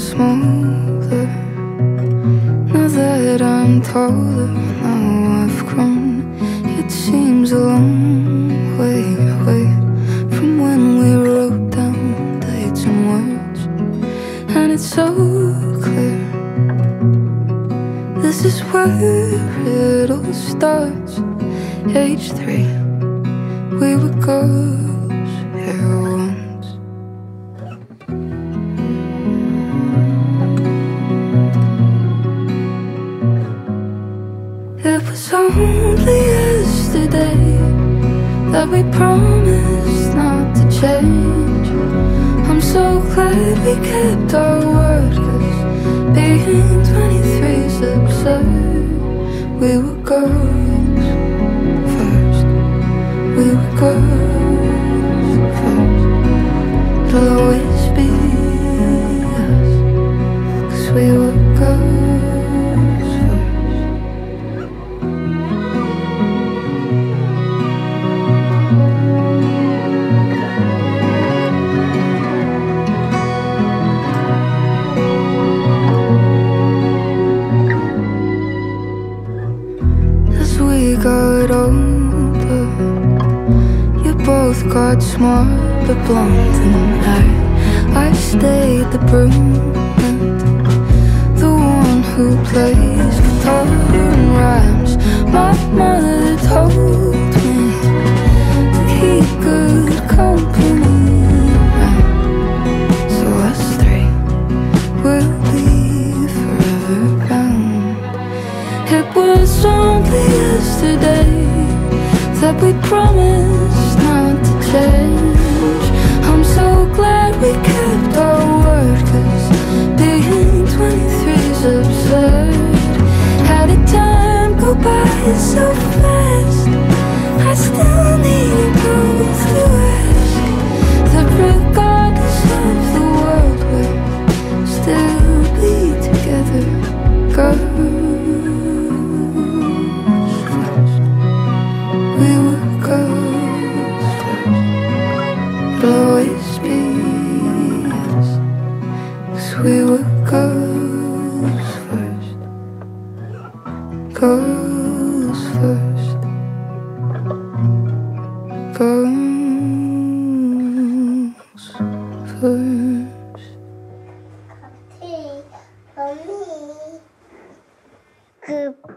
smaller. Now that I'm taller, now I've grown. It seems a long way away from when we wrote down dates and words. And it's so clear, this is where it all starts. Age 3, we were girls here once. It was only yesterday that we promised not to change. I'm so glad we kept our word, 'cause being 23's absurd. We were girls first. We were girls first. It'll always be us, 'cause we were girls first. As we got older, you both got smart but blonde, and I stayed the brunette, the one who plays guitar and rhymes. My mother told me to keep good company, so us 3 will be forever bound. It was only yesterday that we promised not to change. I'm so glad we kept our word, 'cause being 23's absurd. How did time go by so fast? I still need proof to ask that regardless of the world, we'll still be together, girls. We were girls first. It'll always be us, 'cause we were girls first. Girls first. Girls first. Tea for me. Good.